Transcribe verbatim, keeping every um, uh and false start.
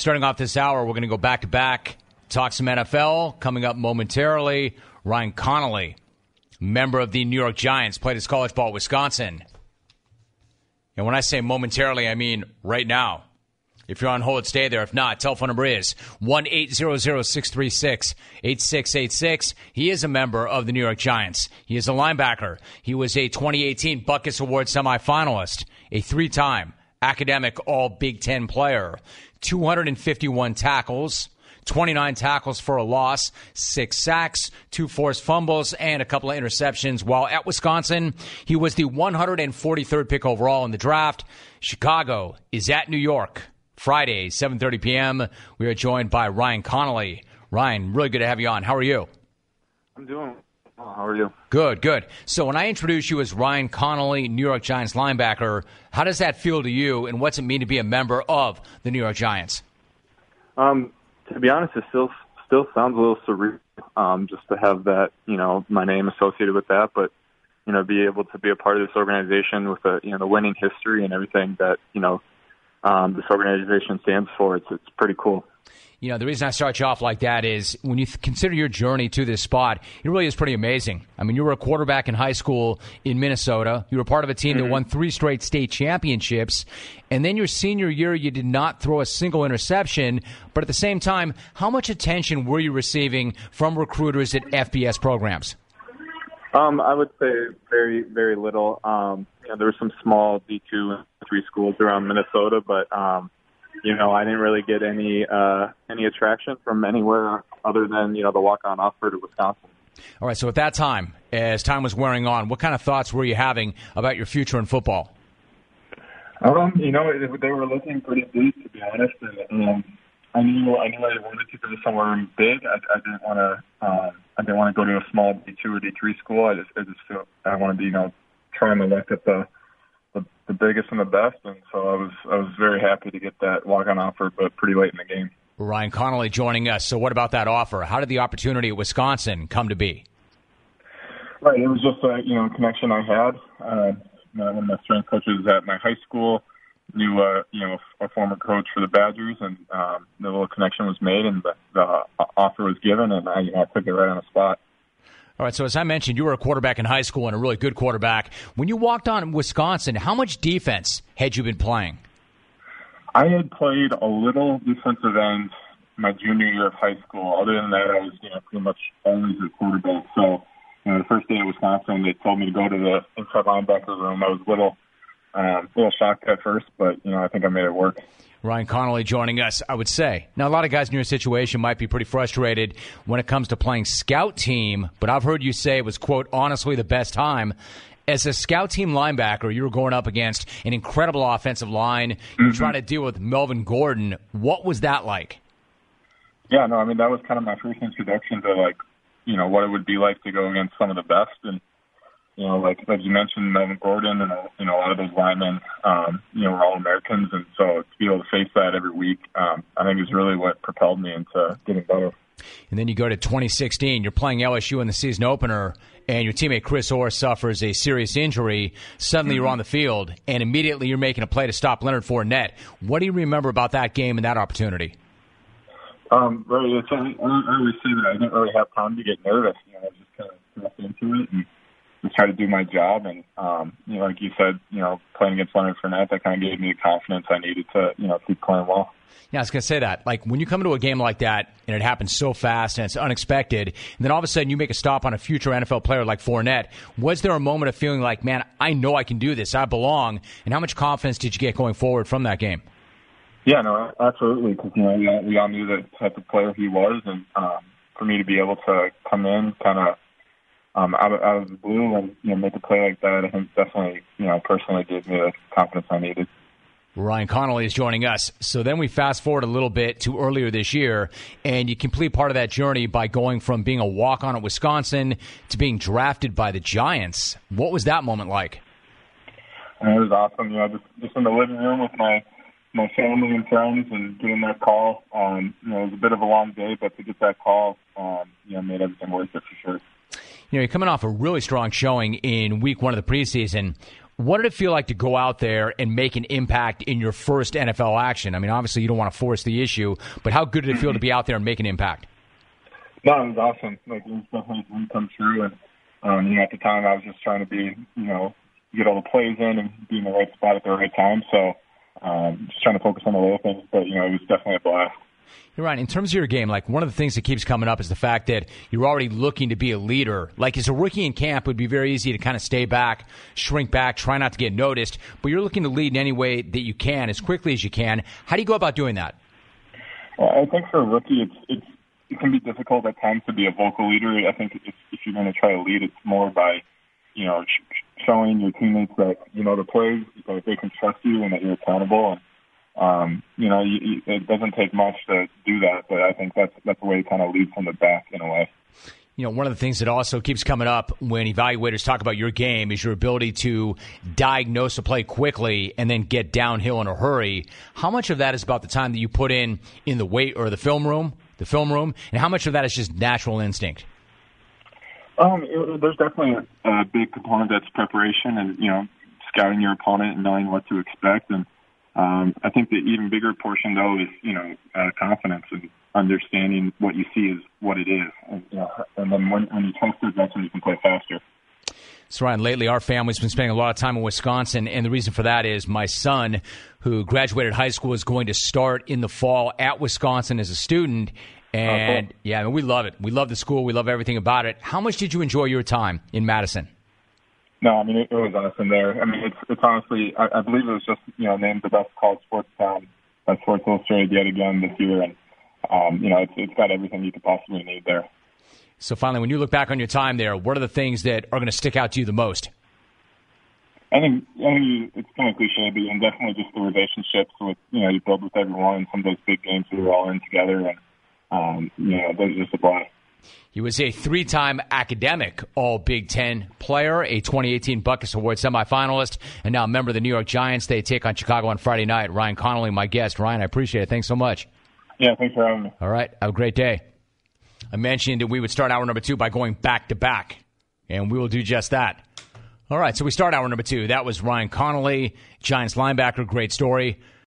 Starting off this hour, we're going to go back-to-back, talk some N F L. Coming up momentarily, Ryan Connelly, member of the New York Giants, played his college ball at Wisconsin. And when I say momentarily, I mean right now. If you're on hold, stay there. If not, telephone number is one eight hundred, six three six, eight six eight six. He is a member of the New York Giants. He is a linebacker. He was a twenty eighteen Butkus Award semifinalist, a three-time academic All-Big Ten player, two hundred fifty-one tackles, twenty-nine tackles for a loss, six sacks, two forced fumbles, and a couple of interceptions. While at Wisconsin, he was the one hundred forty-third pick overall in the draft. Chicago is at New York. Friday, seven thirty p.m. We are joined by Ryan Connelly. Ryan, really good to have you on. How are you? I'm doing well. How are you? Good, good. So when I introduce you as Ryan Connelly, New York Giants linebacker, how does that feel to you, and what's it mean to be a member of the New York Giants? Um, to be honest, it still still sounds a little surreal, um, just to have that, you know, my name associated with that. But you know, be able to be a part of this organization with a, you know, the winning history and everything that, you know, Um, this organization stands for. It's it's pretty cool. You know, the reason I start you off like that is when you th- consider your journey to this spot, it really is pretty amazing. I mean, you were a quarterback in high school in Minnesota. You were part of a team mm-hmm. that won three straight state championships. And then your senior year, you did not throw a single interception. But at the same time, how much attention were you receiving from recruiters at F B S programs? Um, I would say very, very little. Um, you know, there were some small D two and three schools around Minnesota, but um, you know, I didn't really get any uh, any attraction from anywhere other than, you know, the walk-on offer to Wisconsin. All right. So at that time, as time was wearing on, what kind of thoughts were you having about your future in football? Um, you know, they were looking pretty deep, to be honest, and um, I knew I knew I wanted to go somewhere big. I, I didn't want to. Um, I didn't want to go to a small D two or D three school. I just, I just feel I wanted to, you know, try my luck at the, the the biggest and the best. And so I was, I was very happy to get that walk-on offer, but pretty late in the game. Ryan Connelly joining us. So what about that offer? How did the opportunity at Wisconsin come to be? Right, it was just a, you know, connection I had. Uh, one of my strength coaches at my high school knew, uh, you know, a former coach for the Badgers, and um, the little connection was made, and the, the offer was given, and I, you know, I took it right on the spot. All right, so as I mentioned, you were a quarterback in high school and a really good quarterback. When you walked on in Wisconsin, how much defense had you been playing? I had played a little defensive end my junior year of high school. Other than that, I was, you know, pretty much always a quarterback. So, you know, the first day at Wisconsin, they told me to go to the inside linebacker room. I was a little, um, a little shocked at first, but, you know, I think I made it work. Ryan Connelly joining us, I would say. Now, a lot of guys in your situation might be pretty frustrated when it comes to playing scout team, but I've heard you say it was, quote, honestly the best time. As a scout team linebacker, you were going up against an incredible offensive line. You're mm-hmm. trying to deal with Melvin Gordon. What was that like? Yeah, no, I mean, that was kind of my first introduction to, like, you know, what it would be like to go against some of the best. And, you know, like like you mentioned, Melvin Gordon and, you know, a lot of those linemen, um, you know, were all Americans. And so to be able to face that every week, um, I think is really what propelled me into getting better. And then you go to twenty sixteen. You're playing L S U in the season opener, and your teammate Chris Orr suffers a serious injury. Suddenly you're on the field, and immediately you're making a play to stop Leonard Fournette. What do you remember about that game and that opportunity? Um, really, it's, I, I always say that I didn't really have time to get nervous. You know, I just kind of thrust into it and just try to do my job. And, um, you know, like you said, you know, playing against Leonard Fournette, that kind of gave me the confidence I needed to, you know, keep playing well. Yeah, I was going to say that. Like, when you come into a game like that, and it happens so fast, and it's unexpected, and then all of a sudden you make a stop on a future N F L player like Fournette, was there a moment of feeling like, man, I know I can do this, I belong, and how much confidence did you get going forward from that game? Yeah, no, absolutely, because, you know, we all, we all knew the type of player he was, and um, for me to be able to come in kind of um, out, of, out of the blue and, you know, make a play like that, I think definitely, you know, personally gave me the confidence I needed. Ryan Connelly is joining us. So then we fast forward a little bit to earlier this year, and you complete part of that journey by going from being a walk-on at Wisconsin to being drafted by the Giants. What was that moment like? It was awesome. You know, just, just in the living room with my my family and friends and getting that call. Um, you know, it was a bit of a long day, but to get that call, um, you know, made everything worth it for sure. You know, you're coming off a really strong showing in week one of the preseason. What did it feel like to go out there and make an impact in your first N F L action? I mean, obviously you don't want to force the issue, but how good did it feel to be out there and make an impact? No, it was awesome. Like, it was definitely a dream come true. And, um, you know, at the time I was just trying to be, you know, get all the plays in and be in the right spot at the right time. So um, just trying to focus on the little things. But, you know, it was definitely a blast. You're right. In terms of your game, like one of the things that keeps coming up is the fact that you're already looking to be a leader. Like as a rookie in camp, it would be very easy to kind of stay back, shrink back, try not to get noticed. But you're looking to lead in any way that you can, as quickly as you can. How do you go about doing that? Well, I think for a rookie, it's it's it can be difficult at times to be a vocal leader. I think if, if you're going to try to lead, it's more by, you know, sh- showing your teammates that you know the plays, that they can trust you, and that you're accountable. And Um, you know, you, you, it doesn't take much to do that, but I think that's that's the way it kind of leads from the back in a way. You know, one of the things that also keeps coming up when evaluators talk about your game is your ability to diagnose a play quickly and then get downhill in a hurry. How much of that is about the time that you put in in the weight or the film room, the film room, and how much of that is just natural instinct? Um, it, there's definitely a, a big component that's preparation and, you know, scouting your opponent and knowing what to expect. And Um, I think the even bigger portion, though, is, you know, uh, confidence and understanding what you see is what it is. And, you know, and then when, when you test it, that's when you can play faster. So, Ryan, lately our family's been spending a lot of time in Wisconsin, and the reason for that is my son, who graduated high school, is going to start in the fall at Wisconsin as a student. And, oh, cool. yeah, I mean, we love it. We love the school. We love everything about it. How much did you enjoy your time in Madison? No, I mean, it, it was awesome there. I mean, it's it's honestly, I, I believe it was just, you know, named the best college sports town by Sports Illustrated yet again this year. And, um, you know, it's it's got everything you could possibly need there. So finally, when you look back on your time there, what are the things that are going to stick out to you the most? I think, I think it's kind of cliche, but and definitely just the relationships with, you know, you build with everyone and some of those big games we were all in together. And, um, you know, those are just a blast. He was a three-time academic All-Big Ten player, a twenty eighteen Butkus Award semifinalist, and now a member of the New York Giants. They take on Chicago on Friday night. Ryan Connelly, my guest. Ryan, I appreciate it. Thanks so much. Yeah, thanks for having me. All right. Have a great day. I mentioned that we would start hour number two by going back-to-back, and we will do just that. All right, so we start hour number two. That was Ryan Connelly, Giants linebacker. Great story.